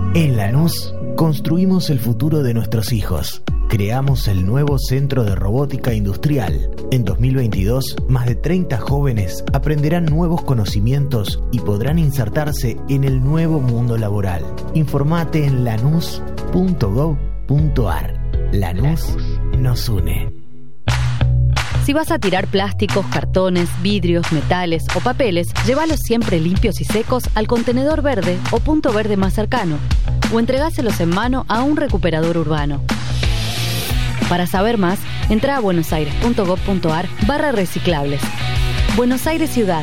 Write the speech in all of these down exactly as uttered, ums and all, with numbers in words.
En Lanús, construimos el futuro de nuestros hijos. Creamos el nuevo Centro de Robótica Industrial. En dos mil veintidós, más de treinta jóvenes aprenderán nuevos conocimientos y podrán insertarse en el nuevo mundo laboral. Informate en lanús punto gob punto ar. Lanús nos une. Si vas a tirar plásticos, cartones, vidrios, metales o papeles, llévalos siempre limpios y secos al contenedor verde o punto verde más cercano, o entregáselos en mano a un recuperador urbano. Para saber más, entra a buenosaires punto gob punto ar barra reciclables. Buenos Aires Ciudad.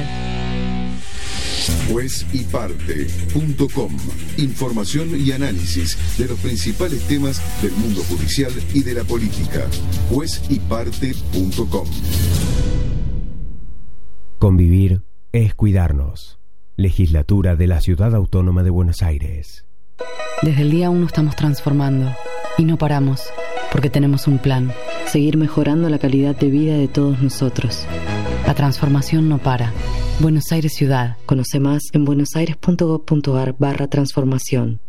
juez y parte punto com. Información y análisis de los principales temas del mundo judicial y de la política. juez y parte punto com. Convivir es cuidarnos. Legislatura de la Ciudad Autónoma de Buenos Aires. Desde el día uno estamos transformando y no paramos, porque tenemos un plan: seguir mejorando la calidad de vida de todos nosotros. La transformación no para. Buenos Aires Ciudad. Conoce más en buenosaires punto gob punto ar barra transformación.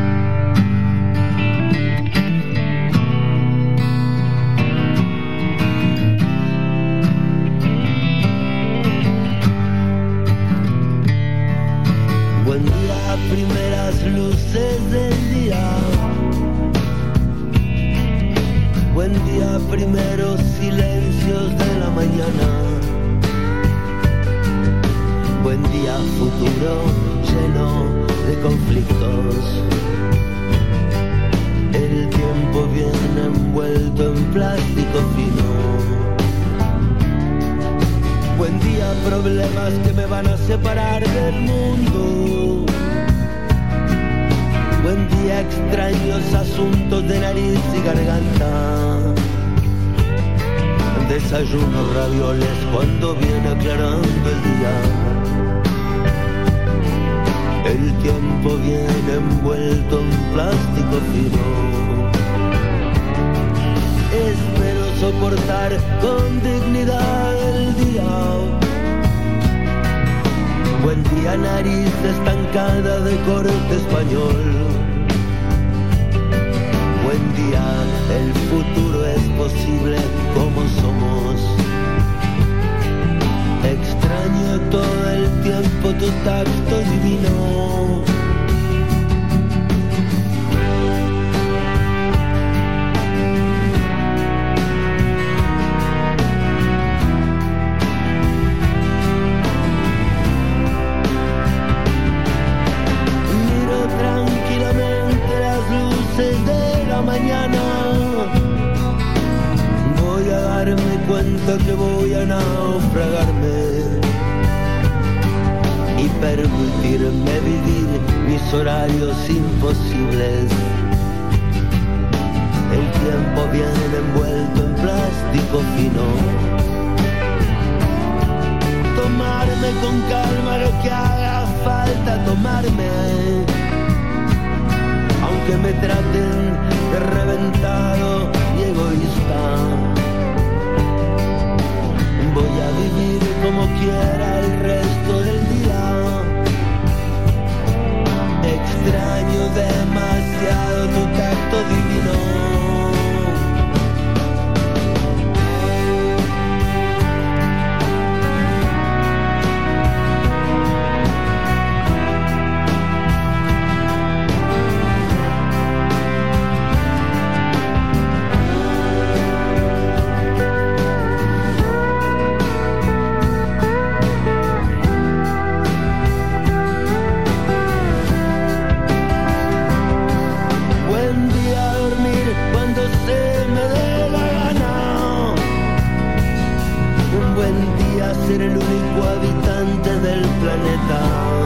Buen día, primeras luces del día. Buen día, primeros silencios de la mañana. Buen día, futuro lleno de conflictos. El tiempo viene envuelto en plástico fino. Buen día, problemas que me van a separar del mundo. Buen día, extraños asuntos de nariz y garganta. Desayuno ravioles cuando viene aclarando el día. El tiempo viene envuelto en plástico fino. Espero soportar con dignidad el día. Buen día, nariz estancada de corte español. Buen día, el futuro es posible como somos. Extraño todo el tiempo tu tacto divino. Miro tranquilamente las luces de la mañana. Voy a darme cuenta que voy a naufragarme y permitirme vivir mis horarios imposibles. El tiempo viene envuelto en plástico fino. Tomarme con calma lo que haga falta tomarme, aunque me traten de reventado y egoísta. Voy a vivir como quiera el resto del día. Extraño demasiado tu tacto divino. Ser el único habitante del planeta.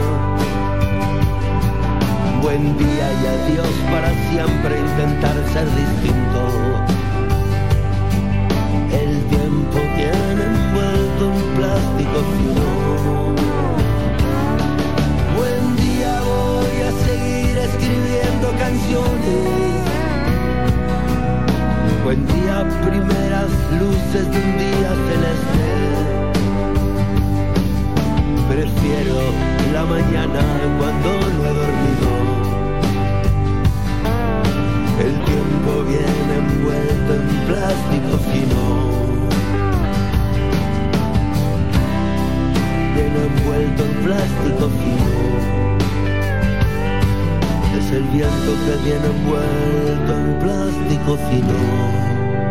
Buen día y adiós para siempre intentar ser distinto. El tiempo viene envuelto en plástico fino. Buen día, voy a seguir escribiendo canciones. Buen día, primeras luces de un día celeste. Prefiero la mañana cuando no he dormido. es el viento que viene envuelto en plástico fino.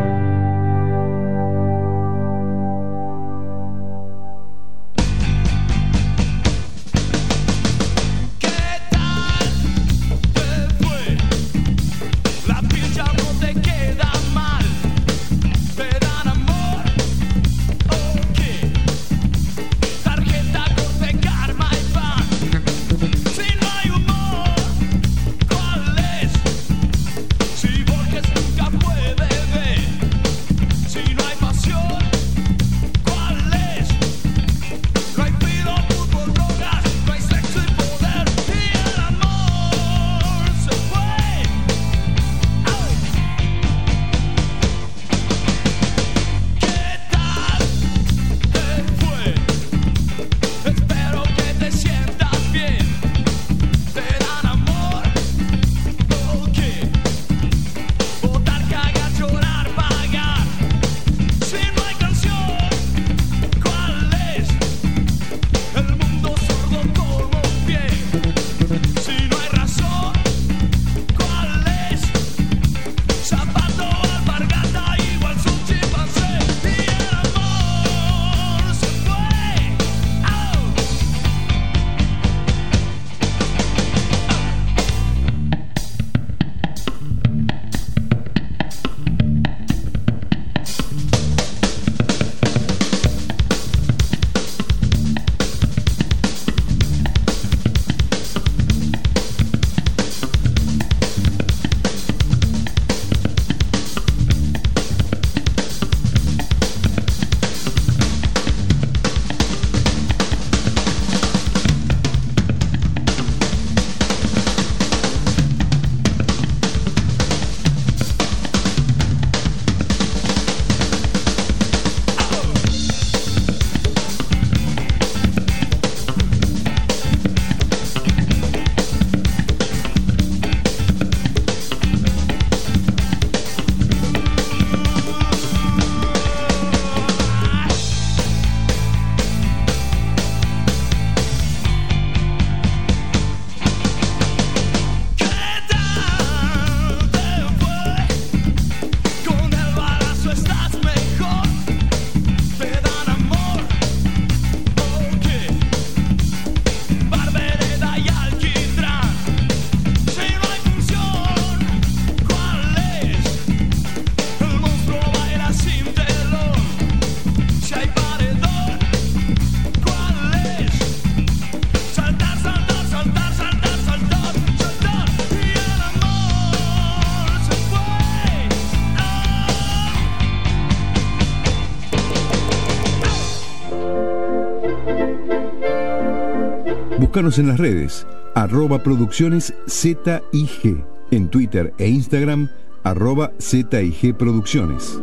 Búscanos en las redes, arroba producciones Z I G, en Twitter e Instagram, arroba Z I G Producciones.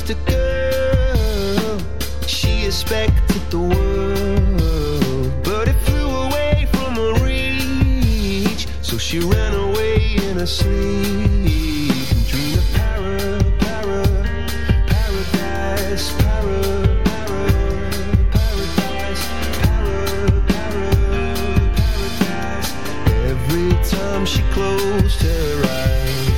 just a girl. She expected the world, but it flew away from her reach. So she ran away in her sleep and dreamed of para, para, paradise, para, para, paradise, para, para, paradise. Every time she closed her eyes.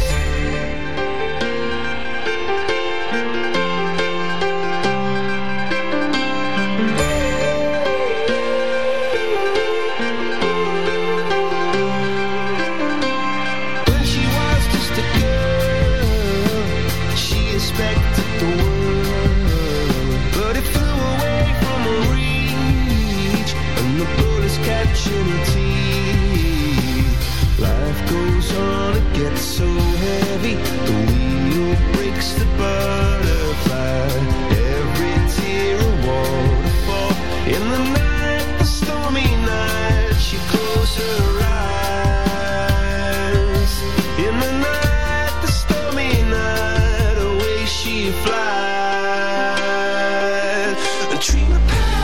Gets so heavy, the wheel breaks the butterfly. Every tear a waterfall. In the night, the stormy night, she closed her eyes. In the night, the stormy night, away she flies. A dream of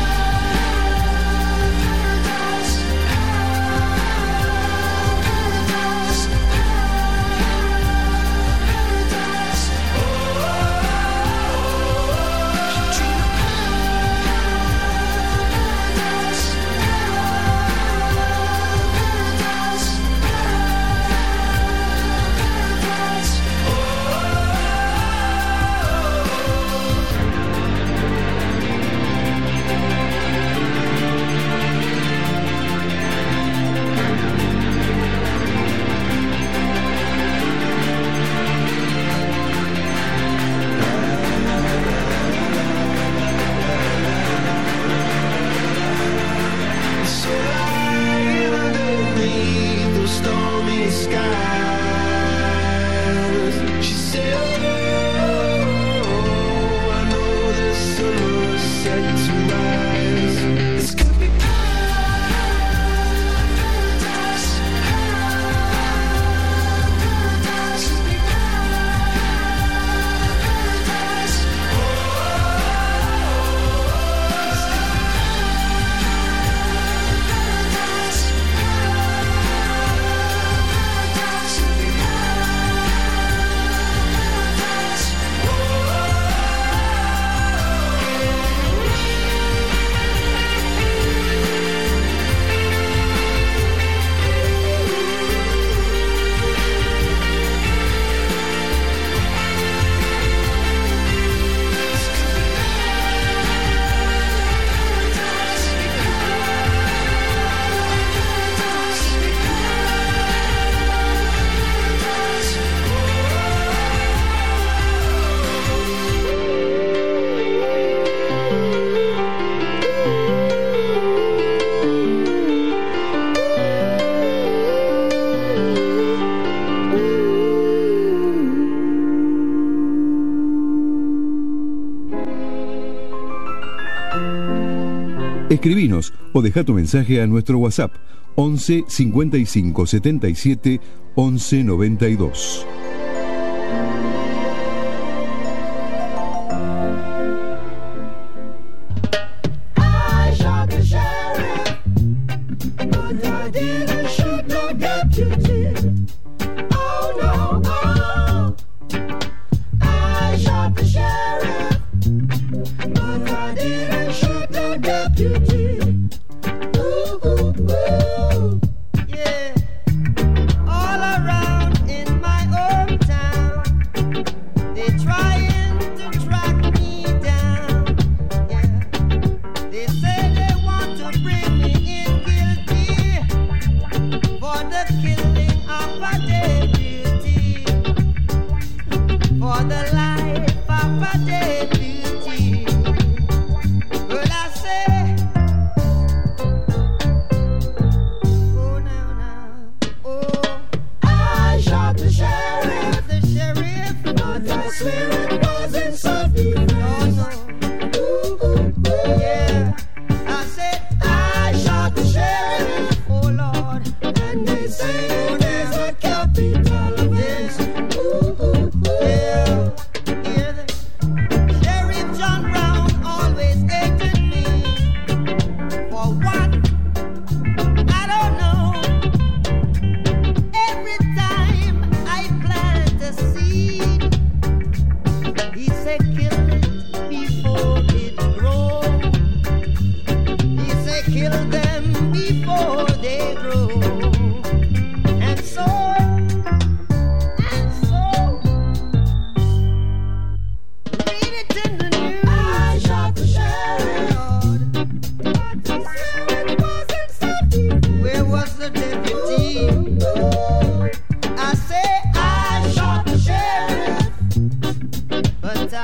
Escribinos o deja tu mensaje a nuestro WhatsApp once cincuenta y cinco setenta y siete once noventa y dos.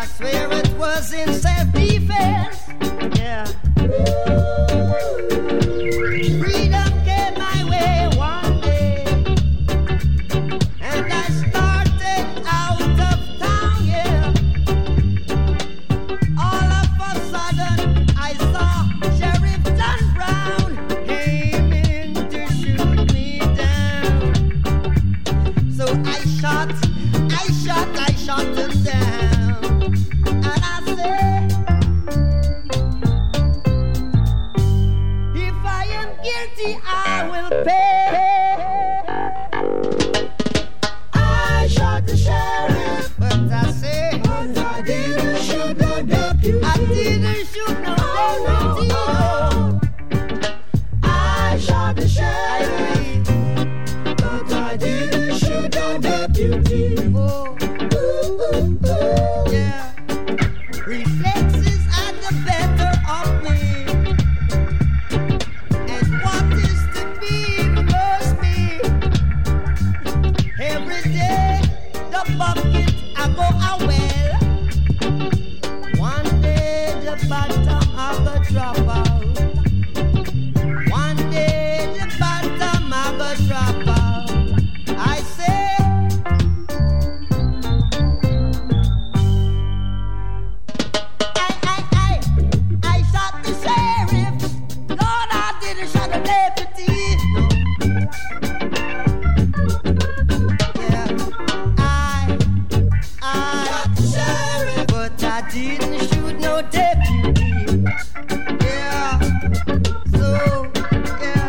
I swear it was in self-defense. Yeah. Freedom came my way one day, and I started out of town, yeah. All of a sudden, I saw Sheriff John Brown came in to shoot me down. So I shot, I shot, I shot him down, and I said, if I am guilty, I will pay. I shot the sheriff, but I say, but I didn't shoot no deputy. I didn't shoot no deputy. No. I shot the sheriff, but I didn't shoot no deputy. Oh, ooh, ooh, ooh. Yeah. Reflexes are the better of me, and what is to be must be. Every day the bucket I go a well. One day the bottom I go drop out. One day the bottom I go drop out. I say, I, I, I, I shot the sheriff. Lord, I didn't shot the deputy. No. Yeah, I, I shot the sheriff, but I didn't shoot no deputy. Yeah, so, yeah.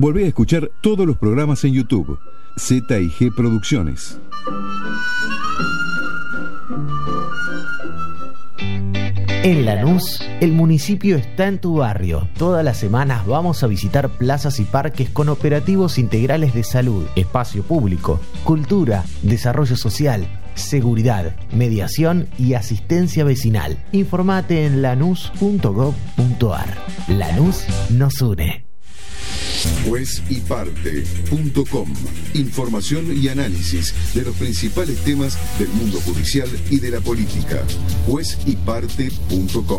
Volvé a escuchar todos los programas en YouTube. Z y G Producciones. En Lanús, el municipio está en tu barrio. Todas las semanas vamos a visitar plazas y parques con operativos integrales de salud, espacio público, cultura, desarrollo social, seguridad, mediación y asistencia vecinal. Informate en lanús punto gob punto ar. Lanús nos une. juez y parte punto com. Información y análisis de los principales temas del mundo judicial y de la política. juez y parte punto com.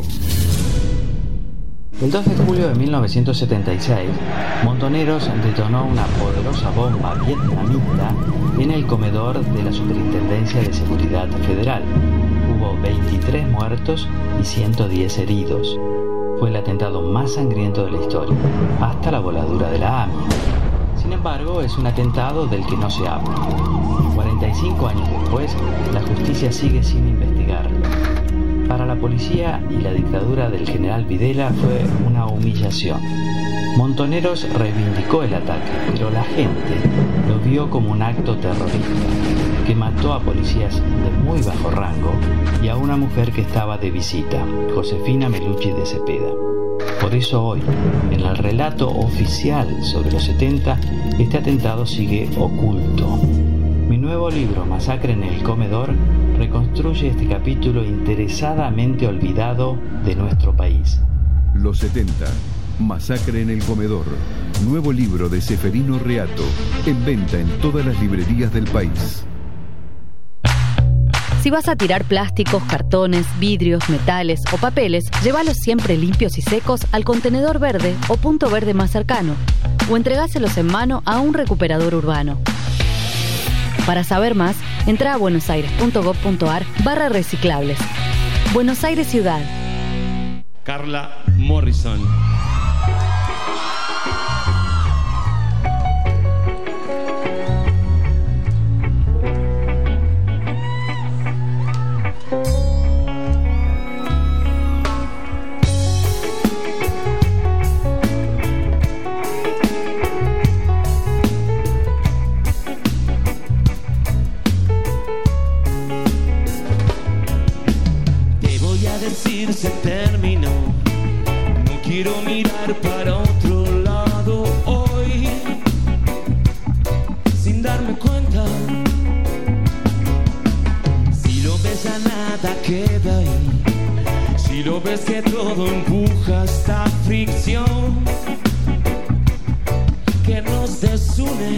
El dos de julio de mil novecientos setenta y seis, Montoneros detonó una poderosa bomba vietnamita en el comedor de la Superintendencia de Seguridad Federal. Hubo veintitrés muertos y ciento diez heridos. Fue el atentado más sangriento de la historia, hasta la voladura de la A M I A. Sin embargo, es un atentado del que no se habla. cuarenta y cinco años después, la justicia sigue sin investigarlo. Para la policía y la dictadura del general Videla fue una humillación. Montoneros reivindicó el ataque, pero la gente lo vio como un acto terrorista que mató a policías de muy bajo rango y a una mujer que estaba de visita, Josefina Melucci de Cepeda. Por eso hoy, en el relato oficial sobre los setenta, este atentado sigue oculto. Mi nuevo libro, Masacre en el Comedor, reconstruye este capítulo interesadamente olvidado de nuestro país. Los setenta. Masacre en el Comedor. Nuevo libro de Seferino Reato. En venta en todas las librerías del país. Si vas a tirar plásticos, cartones, vidrios, metales o papeles, llévalos siempre limpios y secos al contenedor verde o punto verde más cercano, o entregáselos en mano a un recuperador urbano. Para saber más, entra a buenosaires punto gob punto ar barra reciclables. Buenos Aires Ciudad. Carla Morrison. Se terminó, no quiero mirar para otro lado hoy, sin darme cuenta. Si lo ves a nada queda ahí, si lo ves que todo empuja esta fricción que nos desune,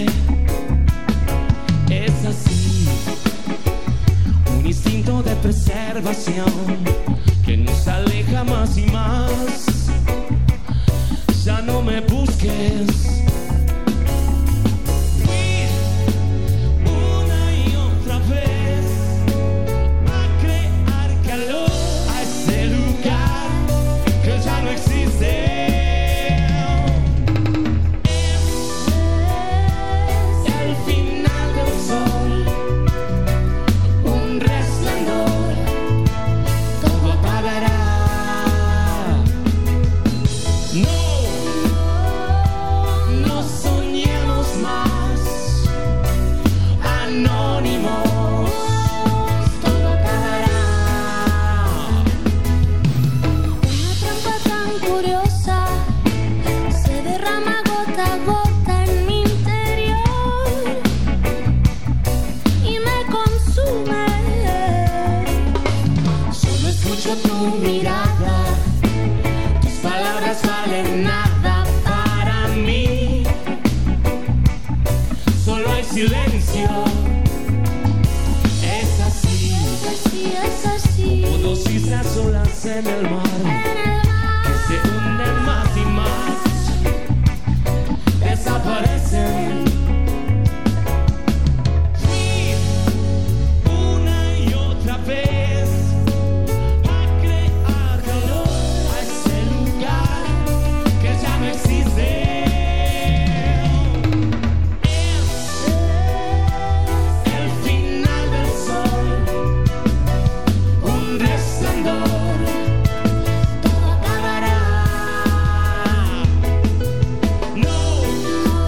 es así, un instinto de preservación que nos aleja más y más. Ya no me busques. Ir una y otra vez a crear calor a ese lugar que ya no existe. Es el final del sol, un resplandor. Tu mirada, tus palabras valen nada para mí. Solo hay silencio. Es así, es así, es así. Como dos islas solas en el mar, que se hunden más y más, desaparecen. Ir una y otra vez. No.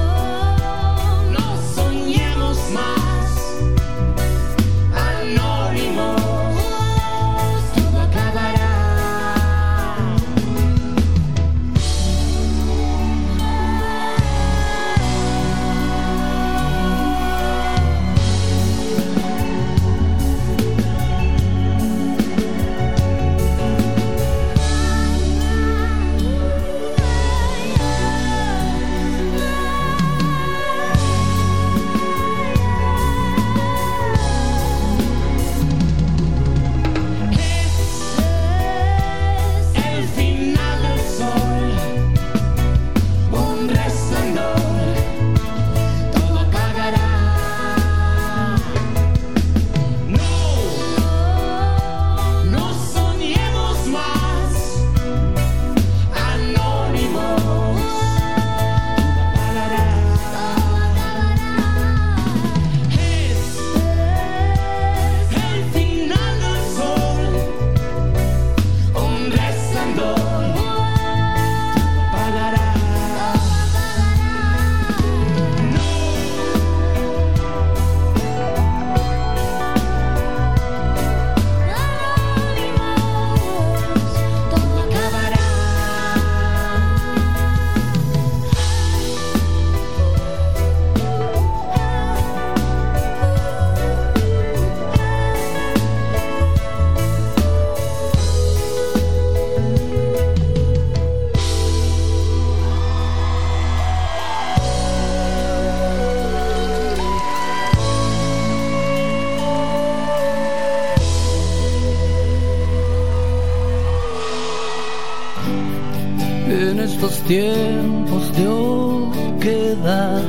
en estos tiempos de oquedad,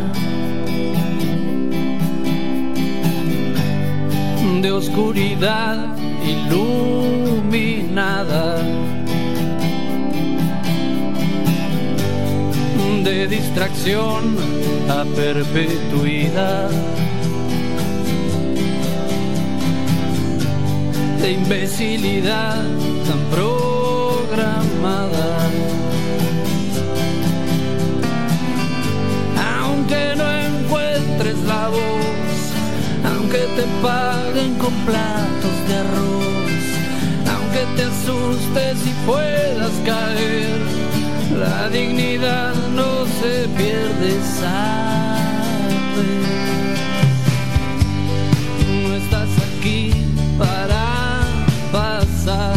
de oscuridad iluminada, de distracción a perpetuidad, de imbecilidad tan programada. Aunque no encuentres la voz, aunque te paguen con platos de arroz, aunque te asustes y puedas caer, la dignidad no se pierde, ¿sabes? No estás aquí para pasar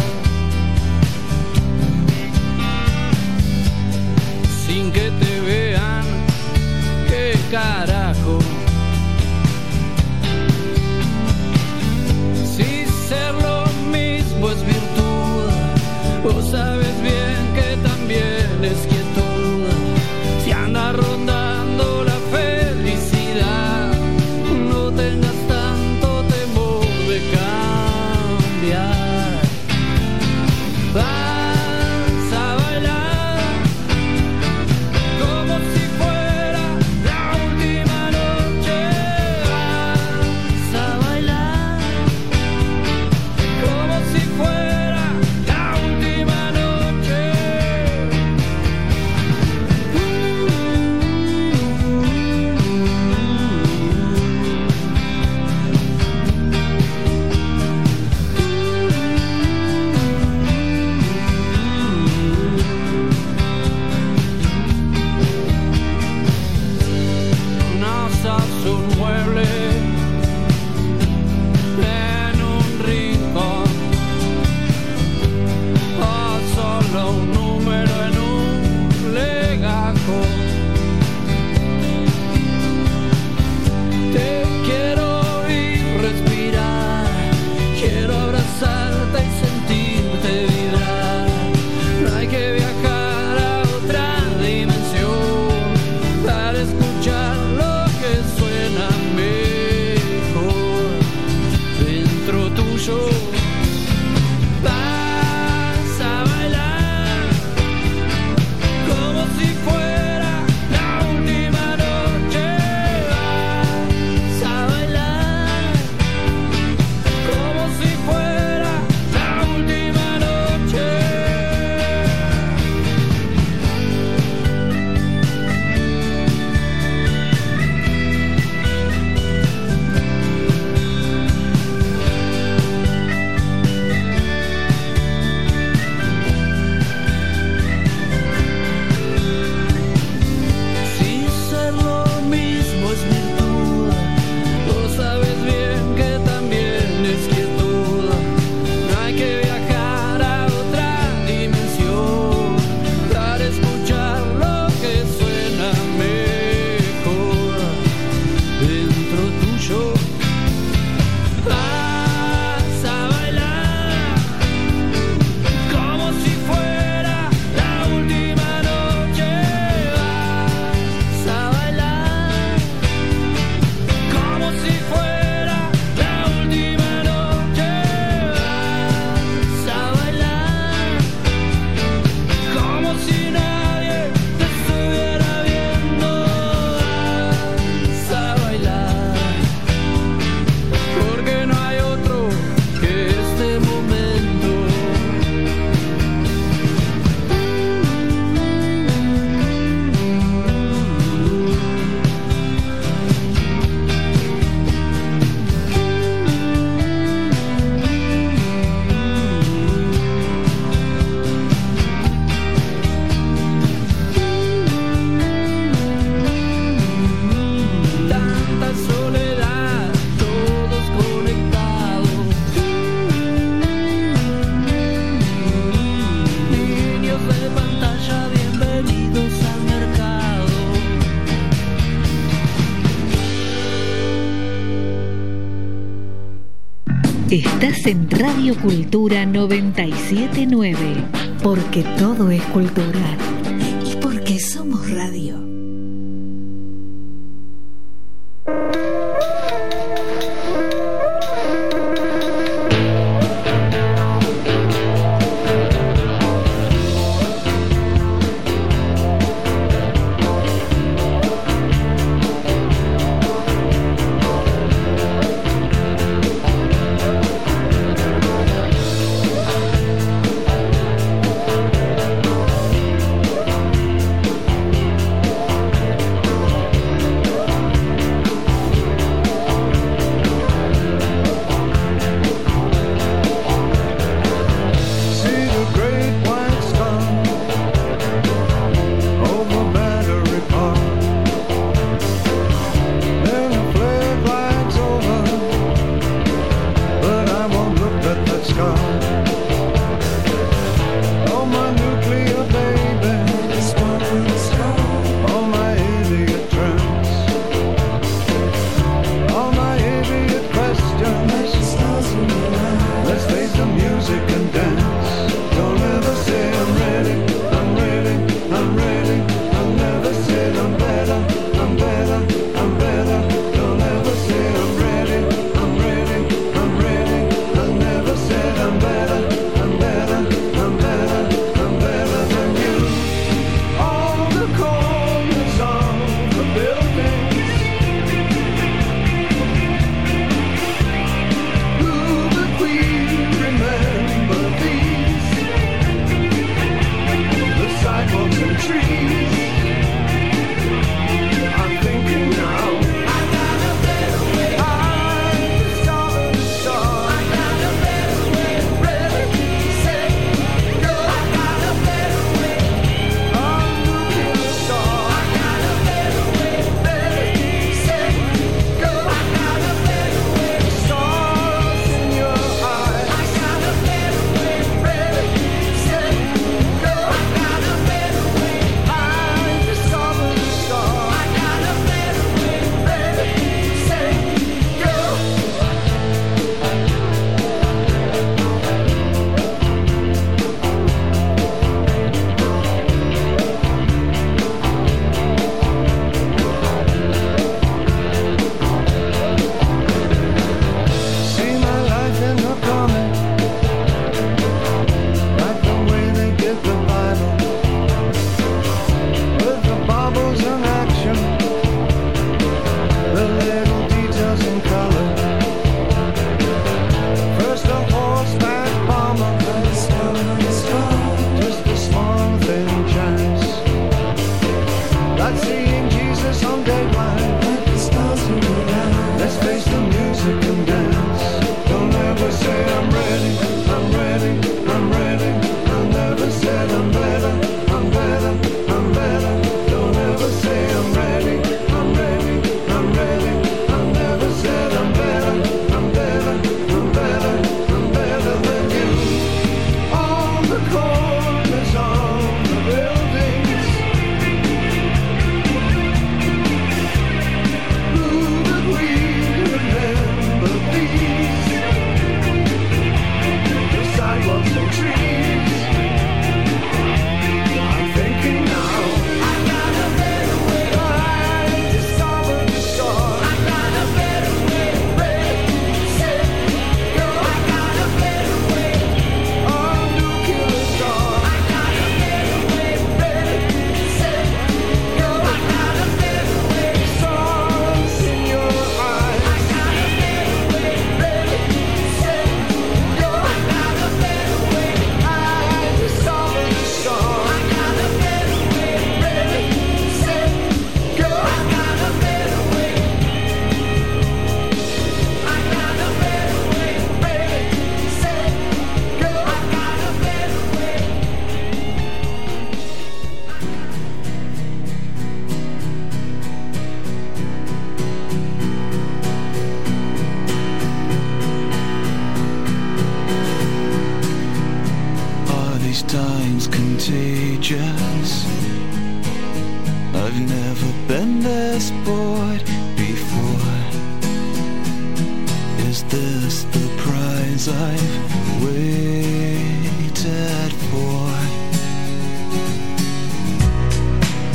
sin que te vean, qué carajo. Si ser lo mismo es virtud, vos sabes bien que también es quietud. Si anda rondando la felicidad, no tengas tanto temor de cambiar. Vas a bailar como si fuera la última noche. Vas a bailar como si fuera la última noche. No sos un mueble en un rincón, o solo un número en un legajo. Te quiero oír respirar, quiero abrazarte y sentirte vibrar. No hay que viajar a otra dimensión para escuchar lo que suena mejor dentro tuyo. Vas a bailar como si fuera la última noche. Vas a bailar como si fuera la última noche. Si ser lo mismo es virtud, vos sabes bien que también es quietud. No hay que viajar a otra dimensión para escuchar lo que suena mejor dentro tuyo. Vas a bailar como si fuera la última noche. Vas a bailar como si fuera la última noche. Vas a bailar como si nadie te estuviera viendo. Vas a bailar porque no hay otro que este momento. Tanta soledad, todos conectados. Niños de pantalla, bienvenidos al mercado. Estás en Radio Cultura noventa y siete punto nueve, porque todo es cultura. porque somos radio. contagious. I've never been this bored before. Is this the prize I've waited for?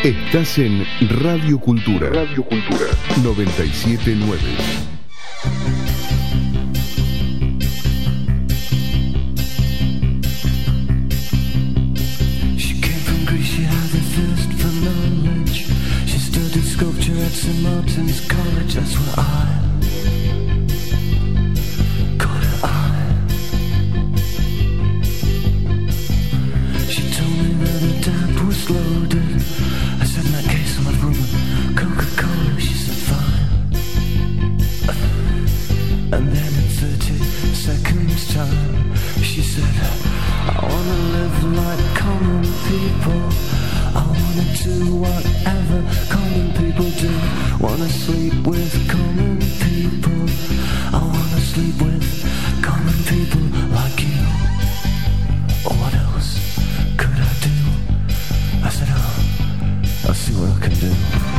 Estás en Radio Cultura. Radio Cultura. noventa y siete punto nueve. Sculpture at Saint Martin's College, that's where I caught her eye. She told me that her dad was loaded. I said, in that case, I'm a room Coca-Cola. She said, fine. And then in thirty seconds time, she said, I wanna live like common people. I wanna do whatever common people do. Wanna sleep with common people. I wanna sleep with common people like you. What else could I do? I said, oh, I'll see what I can do.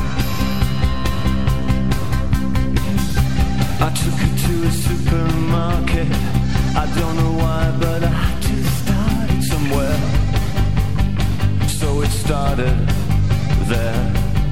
I took her to a supermarket. I don't know why, but I had to start somewhere. So it started there.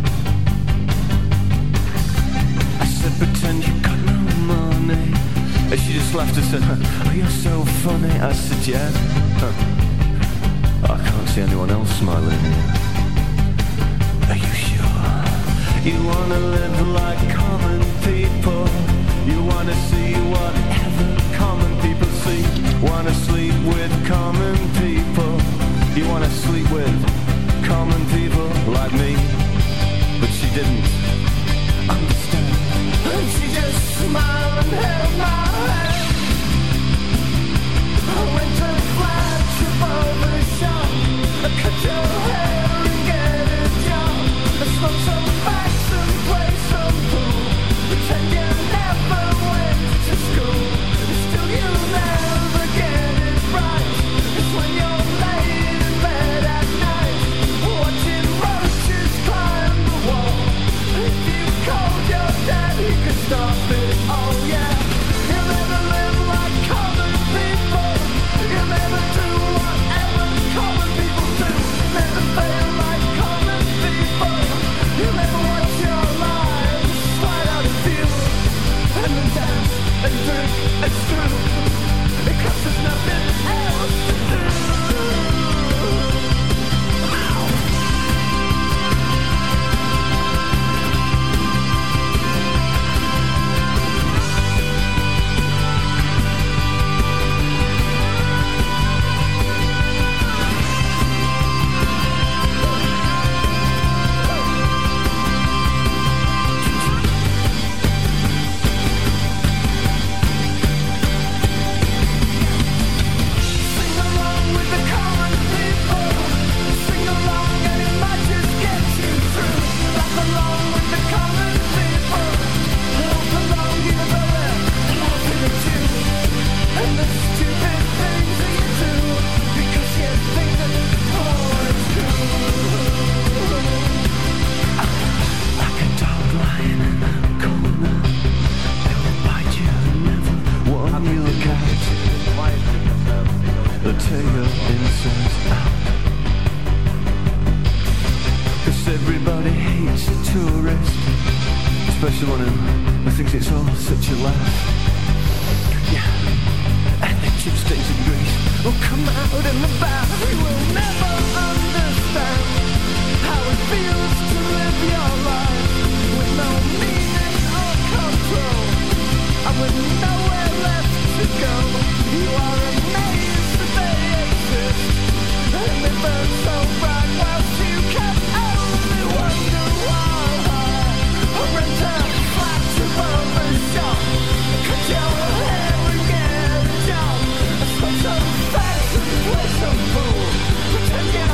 I said, pretend you got no money. And she just laughed and said, oh, you're so funny. I said, yeah. Huh. I can't see anyone else smiling here. Are you sure? You wanna live like common people. You wanna see whatever common people see. Wanna sleep with common people. You wanna sleep with common people like me. But she didn't understand. And she just smiled and held my hand. I went to flat above the shop. I cut your hair and get a job. I smoke some facts and play some pool. Pretend you never went to school. Still you never get it right. It's when you're laid in bed at night, watching roaches climb the wall. If you called your dad, he could stop it. Oh yeah. You never live like common people. You never do whatever common people do. Never fail like common people. You never watch your lives slide out of view. And then dance and drink and screw. Because there's nothing else to do. Pretend you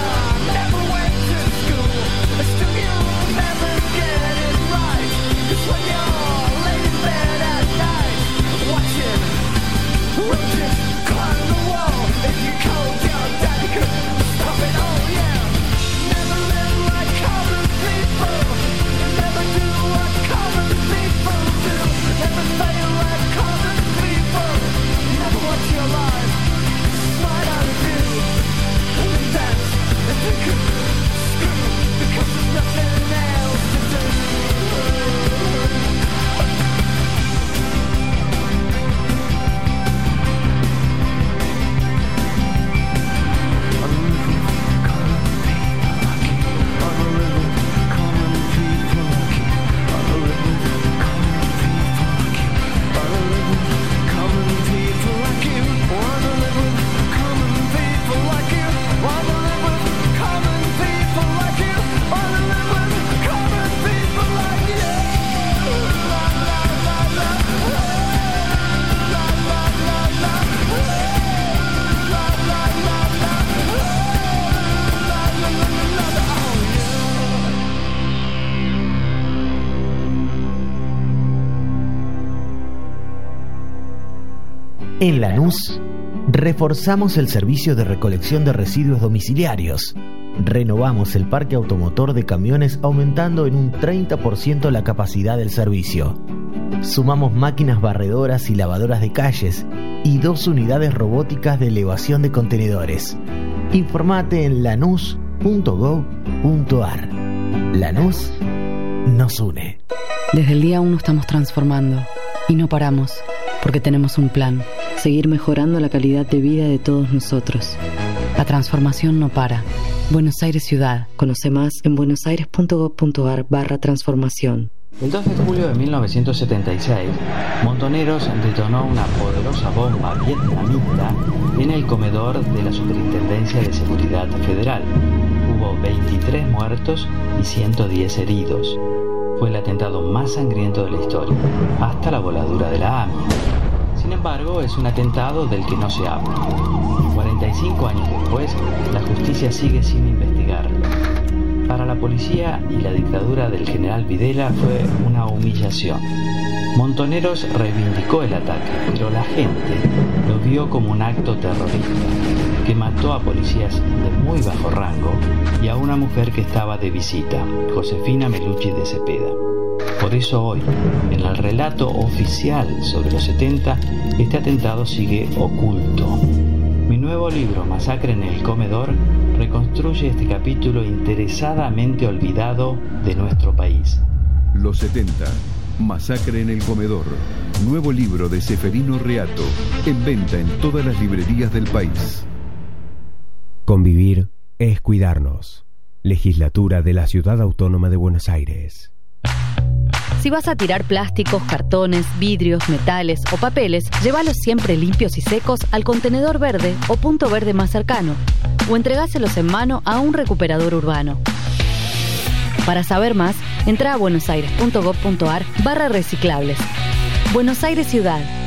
En Lanús, reforzamos el servicio de recolección de residuos domiciliarios. Renovamos el parque automotor de camiones aumentando en un treinta por ciento la capacidad del servicio. Sumamos máquinas barredoras y lavadoras de calles y dos unidades robóticas de elevación de contenedores. Informate en lanús punto gov punto ar. Lanús nos une. Desde el día uno estamos transformando y no paramos porque tenemos un plan, seguir mejorando la calidad de vida de todos nosotros. La transformación no para. Buenos Aires Ciudad. Conoce más en buenosaires punto gov punto ar barra transformación. El dos de julio de mil novecientos setenta y seis, Montoneros detonó una poderosa bomba vietnamita en el comedor de la Superintendencia de Seguridad Federal. Hubo veintitrés muertos y ciento diez heridos. Fue el atentado más sangriento de la historia, hasta la voladura de la A M I A. Sin embargo, es un atentado del que no se habla. cuarenta y cinco años después, la justicia sigue sin investigarlo. Para la policía y la dictadura del general Videla fue una humillación. Montoneros reivindicó el ataque, pero la gente lo vio como un acto terrorista, que mató a policías de muy bajo rango y a una mujer que estaba de visita, Josefina Melucci de Cepeda. Por eso hoy, en el relato oficial sobre los setenta, este atentado sigue oculto. Mi nuevo libro, Masacre en el Comedor, reconstruye este capítulo interesadamente olvidado de nuestro país. Los setenta, Masacre en el Comedor. Nuevo libro de Seferino Reato, en venta en todas las librerías del país. Convivir es cuidarnos. Legislatura de la Ciudad Autónoma de Buenos Aires. Si vas a tirar plásticos, cartones, vidrios, metales o papeles, llévalos siempre limpios y secos al contenedor verde o punto verde más cercano, o entregáselos en mano a un recuperador urbano. Para saber más, entra a buenosaires punto gov punto ar barra reciclables. Buenos Aires Ciudad.